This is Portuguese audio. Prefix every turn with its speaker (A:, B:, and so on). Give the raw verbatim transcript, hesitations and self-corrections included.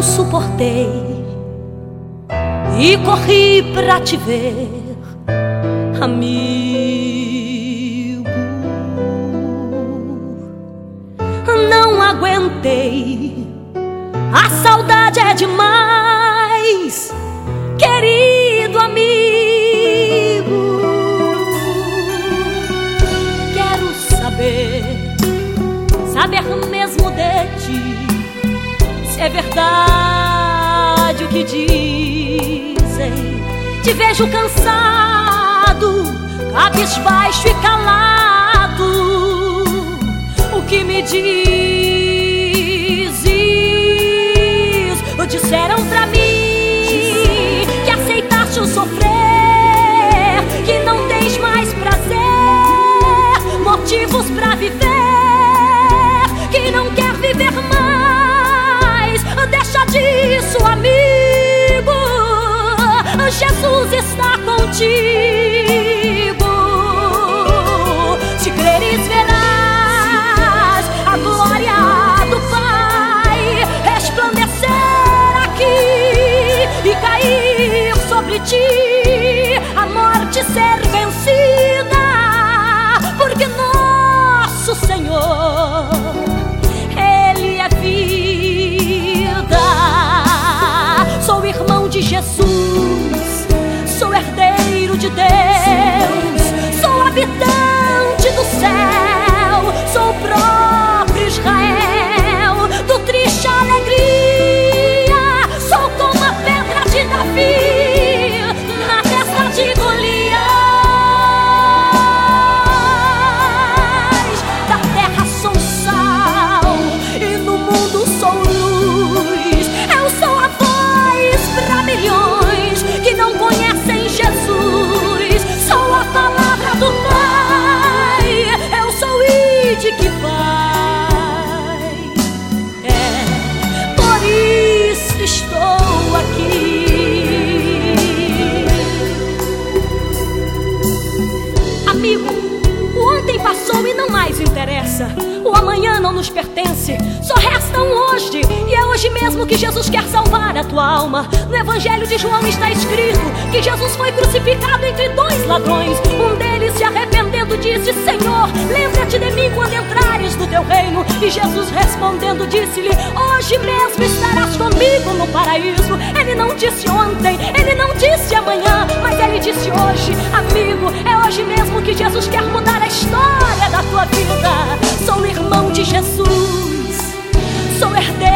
A: não suportei e corri pra te ver, amigo. Não aguentei, a saudade é demais, querido amigo. Quero saber, saber mesmo de ti, se é verdade o que dizem. Te vejo cansado, cabisbaixo e calado. O que me dizes? Disseram pra mim que aceitaste o sofrer, que não tens mais prazer, motivos pra viver, que não quer viver mais. Deixa disso, amigo, Jesus está contigo. Se creres, verás a glória do Pai resplandecer e cair sobre ti, a morte ser vencida, porque nosso Senhor, Ele é vida. Sou irmão de Jesus, sou herdeiro de Deus, sou habitante do céu, sou o próprio Israel, do triste alegria, sou como a pedra de Davi na testa de Golias. Da terra sou sal e no mundo sou luz. Eu sou a voz para milhões que não conhecem Jesus. Sou a palavra do Pai, eu sou o ide que vai. É, por isso estou aqui. Amigo, o ontem passou e não mais interessa. O amanhã não nos pertence, só resta um hoje. E é hoje mesmo que Jesus quer salvar a tua alma. No Evangelho de João está escrito que Jesus foi crucificado entre dois ladrões. Um deles, se arrependendo, disse: Senhor, lembra-te de mim quando entrares no teu reino. E Jesus respondendo disse-lhe: hoje mesmo estarás comigo no paraíso. Ele não disse ontem, ele não disse amanhã, mas ele disse hoje. Amigo, é hoje mesmo que Jesus quer mudar a história da tua vida. Sou irmão de Jesus, sou herdeiro